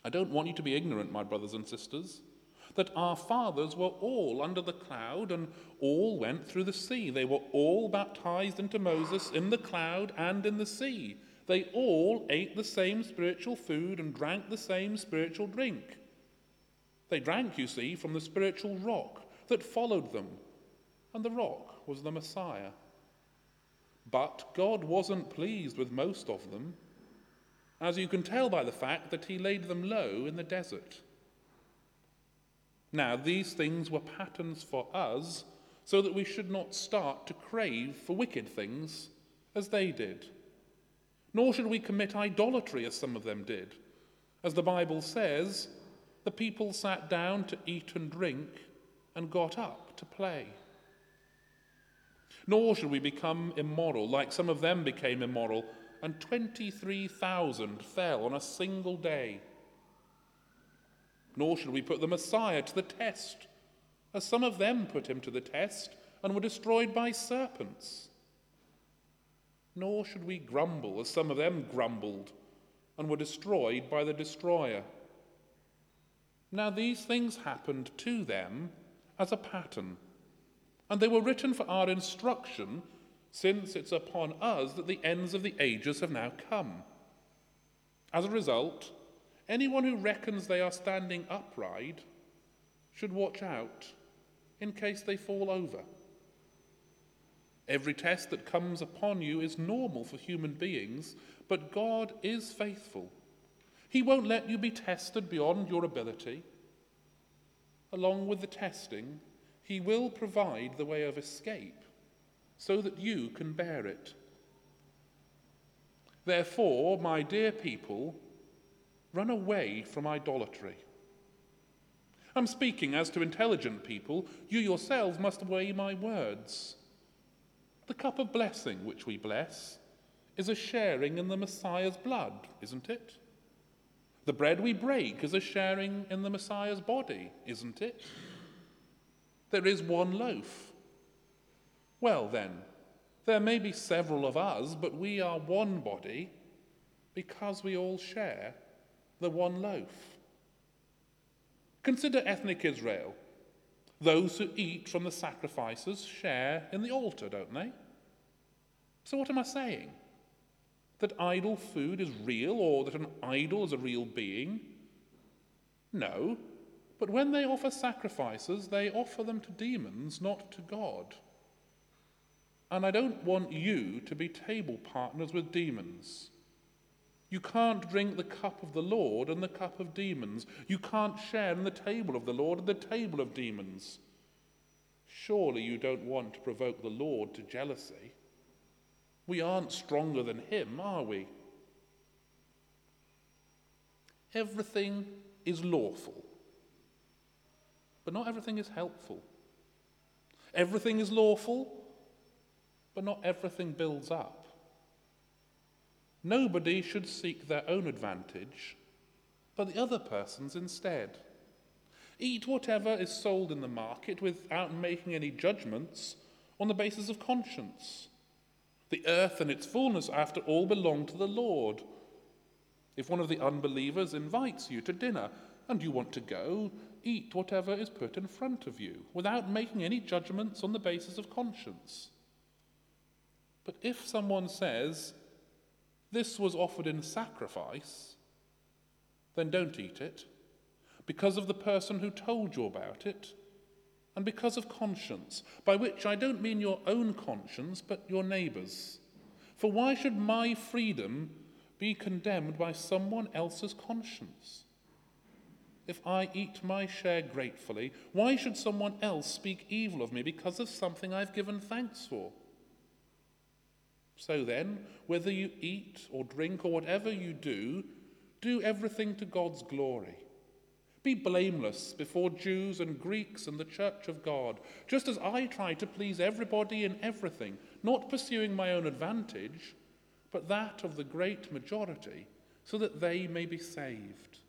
I don't want you to be ignorant, my brothers and sisters, that our fathers were all under the cloud and all went through the sea. They were all baptized into Moses in the cloud and in the sea. They all ate the same spiritual food and drank the same spiritual drink. They drank, you see, from the spiritual rock that followed them, and the rock was the Messiah. But God wasn't pleased with most of them, as you can tell by the fact that he laid them low in the desert. Now, these things were patterns for us, so that we should not start to crave for wicked things as they did. Nor should we commit idolatry as some of them did. As the Bible says, the people sat down to eat and drink and got up to play. Nor should we become immoral like some of them became immoral, and 23,000 fell on a single day. Nor should we put the Messiah to the test, as some of them put him to the test and were destroyed by serpents. Nor should we grumble, as some of them grumbled and were destroyed by the destroyer. Now these things happened to them as a pattern, and they were written for our instruction, since it's upon us that the ends of the ages have now come. As a result, anyone who reckons they are standing upright should watch out in case they fall over. Every test that comes upon you is normal for human beings, but God is faithful. He won't let you be tested beyond your ability. Along with the testing, he will provide the way of escape so that you can bear it. Therefore, my dear people, run away from idolatry. I'm speaking as to intelligent people. You yourselves must weigh my words. The cup of blessing which we bless is a sharing in the Messiah's blood, isn't it? The bread we break is a sharing in the Messiah's body, isn't it? There is one loaf. Well then, there may be several of us, but we are one body because we all share the one loaf. Consider ethnic Israel. Those who eat from the sacrifices share in the altar, don't they? So what am I saying? That idol food is real, or that an idol is a real being? No, but when they offer sacrifices, they offer them to demons, not to God. And I don't want you to be table partners with demons. You can't drink the cup of the Lord and the cup of demons. You can't share in the table of the Lord and the table of demons. Surely you don't want to provoke the Lord to jealousy. We aren't stronger than him, are we? Everything is lawful, but not everything is helpful. Everything is lawful, but not everything builds up. Nobody should seek their own advantage, but the other person's instead. Eat whatever is sold in the market without making any judgments on the basis of conscience. The earth and its fullness, after all, belong to the Lord. If one of the unbelievers invites you to dinner and you want to go, eat whatever is put in front of you, without making any judgments on the basis of conscience. But if someone says, "This was offered in sacrifice," then don't eat it, because of the person who told you about it, and because of conscience, by which I don't mean your own conscience, but your neighbour's. For why should my freedom be condemned by someone else's conscience? If I eat my share gratefully, why should someone else speak evil of me because of something I've given thanks for? So then, whether you eat or drink or whatever you do everything to God's glory. Be blameless before Jews and Greeks and the church of God, just as I try to please everybody in everything, not pursuing my own advantage, but that of the great majority, so that they may be saved.